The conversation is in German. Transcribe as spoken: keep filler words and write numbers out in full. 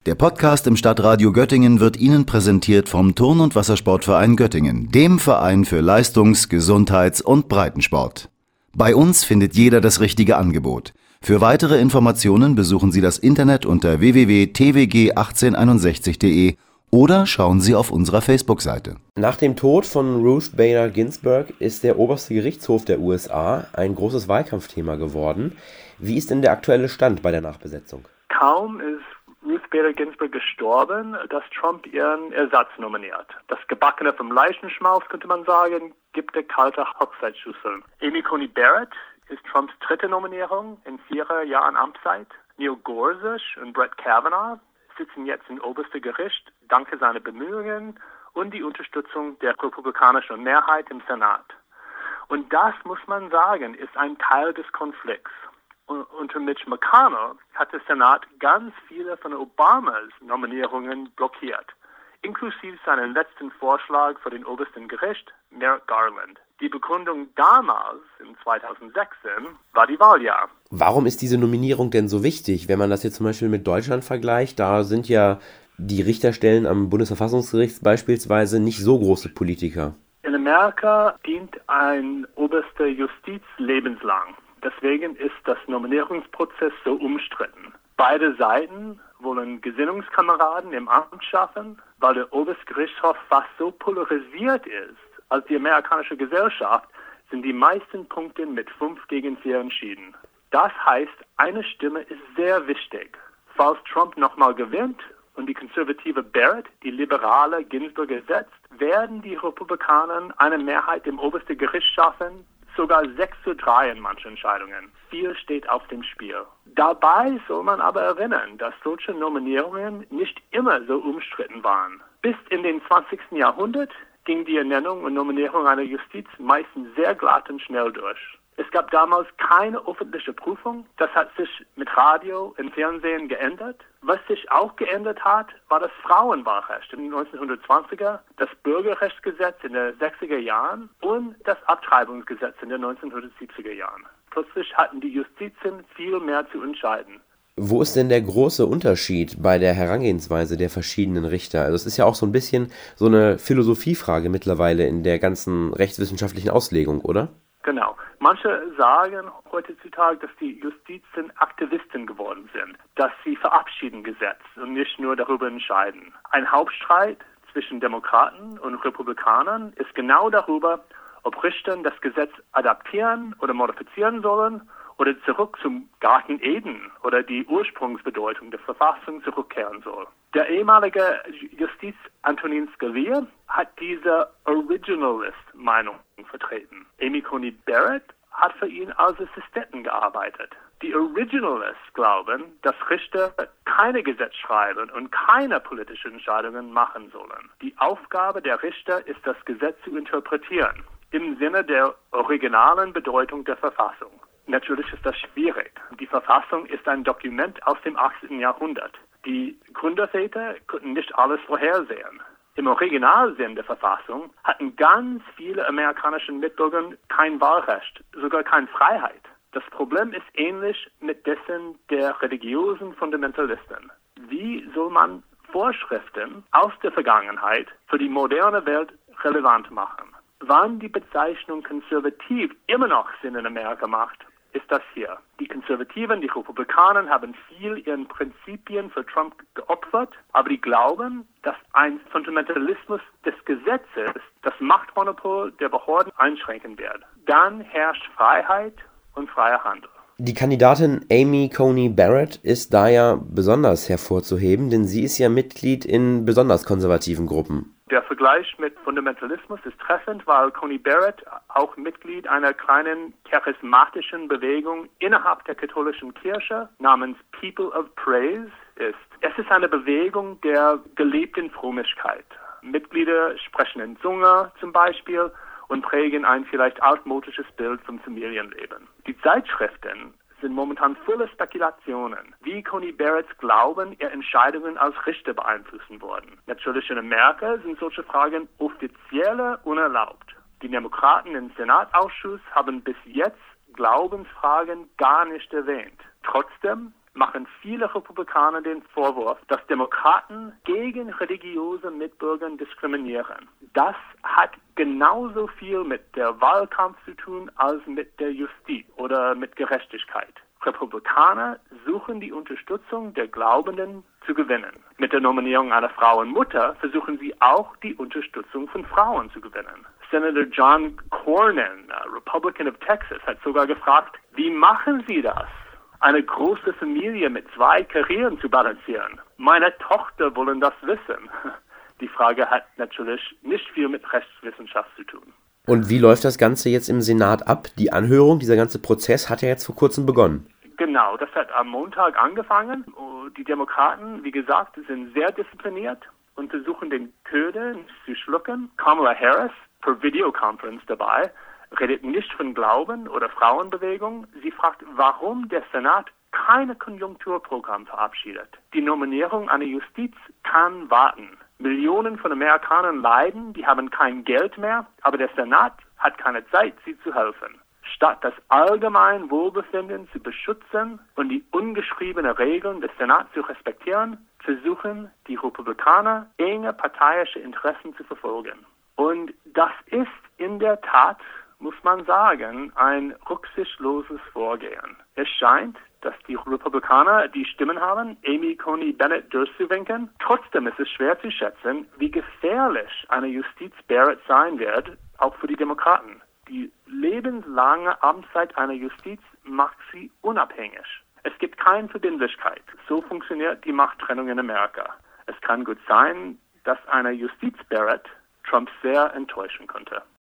Der Podcast im Stadtradio Göttingen wird Ihnen präsentiert vom Turn- und Wassersportverein Göttingen, dem Verein für Leistungs-, Gesundheits- und Breitensport. Bei uns findet jeder das richtige Angebot. Für weitere Informationen besuchen Sie das Internet unter w w w punkt t w g achtzehn einundsechzig punkt d e oder schauen Sie auf unserer Facebook-Seite. Nach dem Tod von Ruth Bader Ginsburg ist der oberste Gerichtshof der U S A ein großes Wahlkampfthema geworden. Wie ist denn der aktuelle Stand bei der Nachbesetzung? Kaum ist Ruth Bader Ginsburg gestorben, dass Trump ihren Ersatz nominiert. Das Gebackene vom Leichenschmaus, könnte man sagen, gibt der kalte Hochzeitsschüssel. Amy Coney Barrett ist Trumps dritte Nominierung in vier Jahren Amtszeit. Neil Gorsuch und Brett Kavanaugh sitzen jetzt im obersten Gericht, dank seiner Bemühungen und die Unterstützung der republikanischen Mehrheit im Senat. Und das, muss man sagen, ist ein Teil des Konflikts. Unter Mitch McConnell hat der Senat ganz viele von Obamas Nominierungen blockiert, inklusive seinen letzten Vorschlag für den obersten Gericht, Merrick Garland. Die Begründung damals, im zweitausendsechzehn, war die Wahljahr. Warum ist diese Nominierung denn so wichtig, wenn man das jetzt zum Beispiel mit Deutschland vergleicht? Da sind ja die Richterstellen am Bundesverfassungsgericht beispielsweise nicht so große Politiker. In Amerika dient ein oberster Justiz lebenslang. Deswegen ist das Nominierungsprozess so umstritten. Beide Seiten wollen Gesinnungskameraden im Amt schaffen, weil der oberste Gerichtshof fast so polarisiert ist als die amerikanische Gesellschaft, sind die meisten Punkte mit fünf gegen vier entschieden. Das heißt, eine Stimme ist sehr wichtig. Falls Trump nochmal gewinnt und die konservative Barrett die liberale Ginsburg ersetzt, werden die Republikaner eine Mehrheit im obersten Gericht schaffen, sogar sechs zu drei in manchen Entscheidungen. Viel steht auf dem Spiel. Dabei soll man aber erinnern, dass solche Nominierungen nicht immer so umstritten waren. Bis in den zwanzigsten Jahrhundert ging die Ernennung und Nominierung einer Justiz meistens sehr glatt und schnell durch. Es gab damals keine öffentliche Prüfung. Das hat sich mit Radio und Fernsehen geändert. Was sich auch geändert hat, war das Frauenwahlrecht in den neunzehnhundertzwanziger, das Bürgerrechtsgesetz in den sechziger Jahren und das Abtreibungsgesetz in den neunzehnhundertsiebziger Jahren. Plötzlich hatten die Justizen viel mehr zu entscheiden. Wo ist denn der große Unterschied bei der Herangehensweise der verschiedenen Richter? Also es ist ja auch so ein bisschen so eine Philosophiefrage mittlerweile in der ganzen rechtswissenschaftlichen Auslegung, oder? Genau. Manche sagen heutzutage, dass die Justizen Aktivisten geworden sind, dass sie verabschieden Gesetz und nicht nur darüber entscheiden. Ein Hauptstreit zwischen Demokraten und Republikanern ist genau darüber, ob Richter das Gesetz adaptieren oder modifizieren sollen oder zurück zum Garten Eden oder die Ursprungsbedeutung der Verfassung zurückkehren soll. Der ehemalige Justiz Antonin Scalia hat diese Originalist-Meinung vertreten. Amy Coney Barrett hat für ihn als Assistentin gearbeitet. Die Originalists glauben, dass Richter keine Gesetze schreiben und keine politischen Entscheidungen machen sollen. Die Aufgabe der Richter ist, das Gesetz zu interpretieren, im Sinne der originalen Bedeutung der Verfassung. Natürlich ist das schwierig. Die Verfassung ist ein Dokument aus dem achtzehnten Jahrhundert. Die Gründerväter konnten nicht alles vorhersehen. Im Originalsinn der Verfassung hatten ganz viele amerikanische Mitbürger kein Wahlrecht, sogar keine Freiheit. Das Problem ist ähnlich mit dessen der religiösen Fundamentalisten. Wie soll man Vorschriften aus der Vergangenheit für die moderne Welt relevant machen? Wann die Bezeichnung konservativ immer noch Sinn in Amerika macht, ist das hier. Die Konservativen, die Republikaner haben viel ihren Prinzipien für Trump geopfert, aber die glauben, dass ein Fundamentalismus des Gesetzes das Machtmonopol der Behörden einschränken wird. Dann herrscht Freiheit und freier Handel. Die Kandidatin Amy Coney Barrett ist da ja besonders hervorzuheben, denn sie ist ja Mitglied in besonders konservativen Gruppen. Der Vergleich mit Fundamentalismus ist treffend, weil Coney Barrett auch Mitglied einer kleinen charismatischen Bewegung innerhalb der katholischen Kirche namens People of Praise ist. Es ist eine Bewegung der gelebten Frömmigkeit. Mitglieder sprechen in Zunge zum Beispiel und prägen ein vielleicht altmodisches Bild vom Familienleben. Die Zeitschriften sind momentan voller Spekulationen, wie Coney Barretts Glauben ihre Entscheidungen als Richter beeinflussen würden. Natürlich in Amerika sind solche Fragen offiziell unerlaubt. Die Demokraten im Senatausschuss haben bis jetzt Glaubensfragen gar nicht erwähnt. Trotzdem machen viele Republikaner den Vorwurf, dass Demokraten gegen religiöse Mitbürger diskriminieren. Das hat genauso viel mit der Wahlkampf zu tun als mit der Justiz oder mit Gerechtigkeit. Republikaner suchen die Unterstützung der Glaubenden zu gewinnen. Mit der Nominierung einer Frauenmutter versuchen sie auch die Unterstützung von Frauen zu gewinnen. Senator John Cornyn, Republican of Texas, hat sogar gefragt, wie machen Sie das, eine große Familie mit zwei Karrieren zu balancieren? Meine Tochter wollen das wissen. Die Frage hat natürlich nicht viel mit Rechtswissenschaft zu tun. Und wie läuft das Ganze jetzt im Senat ab? Die Anhörung, dieser ganze Prozess hat ja jetzt vor kurzem begonnen. Genau, das hat am Montag angefangen. Die Demokraten, wie gesagt, sind sehr diszipliniert und versuchen den Köder nicht zu schlucken. Kamala Harris, per Videokonferenz dabei, redet nicht von Glauben oder Frauenbewegung. Sie fragt, warum der Senat keine Konjunkturprogramm verabschiedet. Die Nominierung einer Justiz kann warten. Millionen von Amerikanern leiden, die haben kein Geld mehr, aber der Senat hat keine Zeit, sie zu helfen. Statt das allgemeine Wohlbefinden zu beschützen und die ungeschriebenen Regeln des Senats zu respektieren, versuchen die Republikaner, enge parteiische Interessen zu verfolgen. Und das ist in der Tat, muss man sagen, ein rücksichtsloses Vorgehen. Es scheint, dass die Republikaner die Stimmen haben, Amy Coney Barrett durchzuwinken. Trotzdem ist es schwer zu schätzen, wie gefährlich eine Justiz Barrett sein wird, auch für die Demokraten. Die lebenslange Amtszeit einer Justiz macht sie unabhängig. Es gibt keine Verbindlichkeit. So funktioniert die Machttrennung in Amerika. Es kann gut sein, dass eine Justiz Barrett Trump sehr enttäuschen könnte.